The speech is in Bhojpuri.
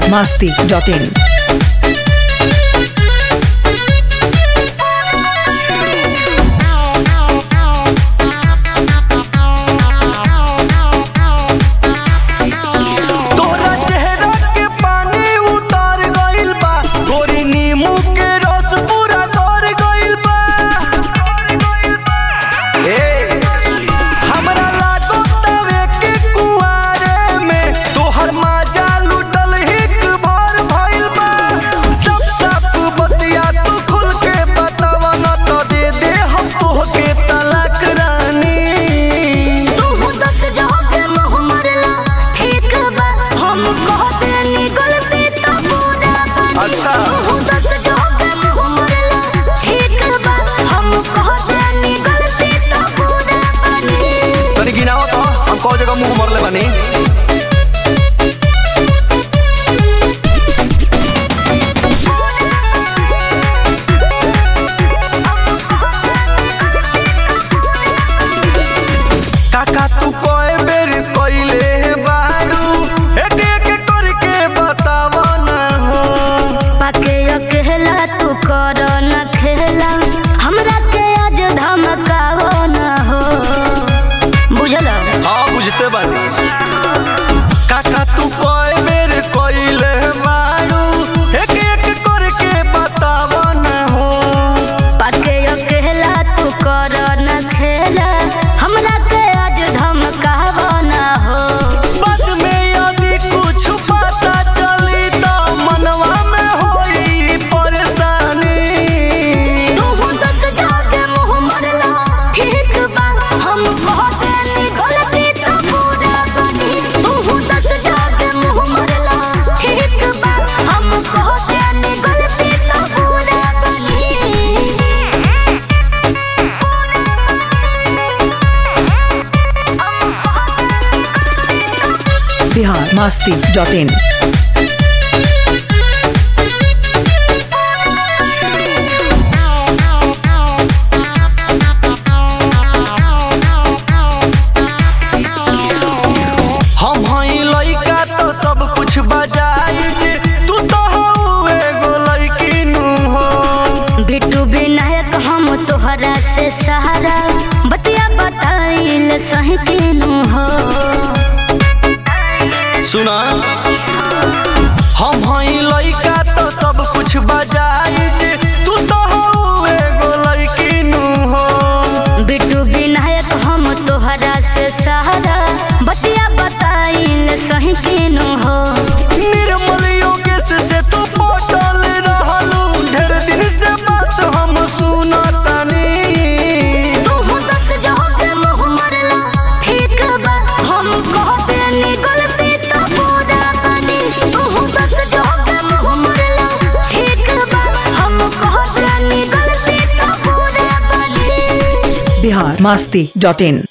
biharmasti.in मुंह मरले बानी काका तू कोई बेर कोइले बारू एक एक करके बतावा ना हो पाके अकेला तू कर न खेला हमरा के आज धमकावो ना हो बुझल। हाँ बुझते बानी काका तू कोई बेर कोइले बारू एक एक करके बतावा ना हो पाके अकेला तू कर न खेला हमरा के आज धमकावो ना हो। बाद में यदि कुछ पता चली तो मनवा में होई परेशानी तू दस जाके मुंह मरला ठीक बा हम कहते नहीं गलती तो पूरा बनी तू दस जाके मुंह मरला ठीक बा हम कहते नहीं गलती तो पूरा बनी। biharmasti.in हम हई लइका तो सब कुछ बजाई जे तू तो हउए एगो लइकी नु हो बिट्टू विनायक हम तोहरा से सहारा बतिया बताइल सही केनु हो। सुना हम हई लइका तो सब कुछ बजाई जे तू तो हउए एगो लइकी नु हो बिट्टू विनायक हम तोहरा से सहारा बतिया बताइल सही केनु हो। निर्मल योगेश से तू पटल रहलू ढेर दिन से बात हम सुनतानी तू दस जाके मुंह मरला ठीक बा हम कहते नहीं गलती तो पूरा बनी तू दस जाके मुंह मरला ठीक बा हम कहते नहीं गलती तो पूरा बनी। biharmasti.in